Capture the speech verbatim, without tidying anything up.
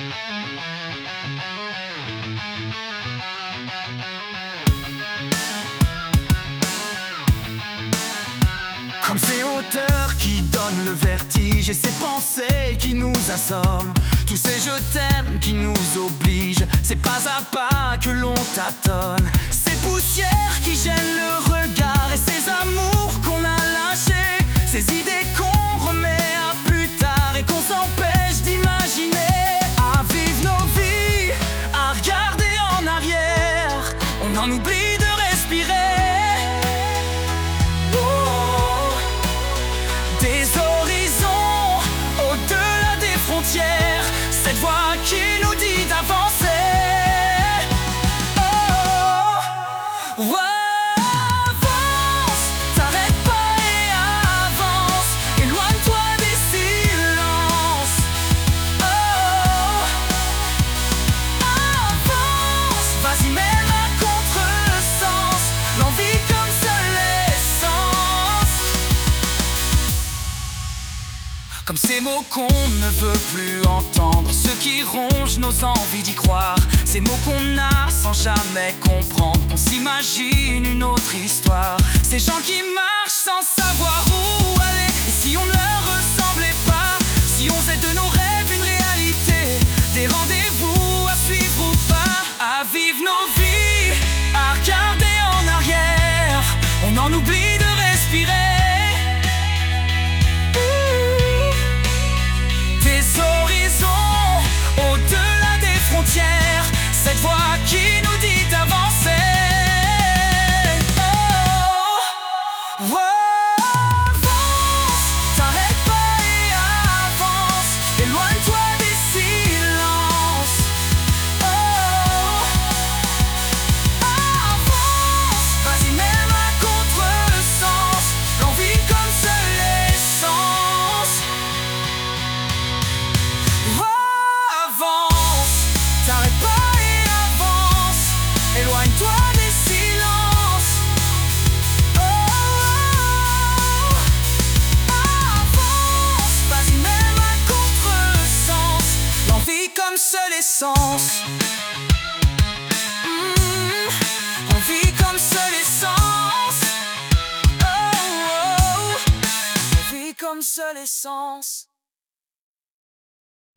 Comme ces hauteurs qui donnent le vertige et ces pensées qui nous assomment, tous ces je t'aime qui nous obligent, c'est pas à pas que l'on tâtonne. Ces poussières qui gênent le regard et ces amours qu'on a lâchés, ces idées qu'on remet à plus tard et qu'on s'empêche d'imaginer. À vivre nos vies, à regarder en arrière, on en oublie de respirer. Cette voix qui nous dit d'avancer. Oh, oh, avance, t'arrête pas et avance. Éloigne-toi des silences. Oh, avance, vas-y même à contre-sens. L'envie comme seule essence. Comme ces mots qu'on ne veut plus entendre, ceux qui rongent nos envies d'y croire, ces mots qu'on a sans jamais comprendre, on s'imagine une autre histoire. Ces gens qui marchent sans savoir où aller, et si on ne leur ressemblait pas, si on faisait de nos rêves une réalité, des rendez-vous à suivre ou pas. À vivre nos vies, à regarder en arrière, on en oublie de respirer. Cette voix qui nous dit d'avancer. Oh, oh, avance, t'arrête pas et avance. Éloigne-toi des silences. Oh, avance, vas-y même à contre-sens. L'envie comme seule essence. Oh, avance, t'arrête pas. Éloigne-toi des silences. Oh, avance, vas-y même à contre-sens. L'envie comme seule essence. Mmh, envie comme seule essence. Oh, oh, envie comme seule essence.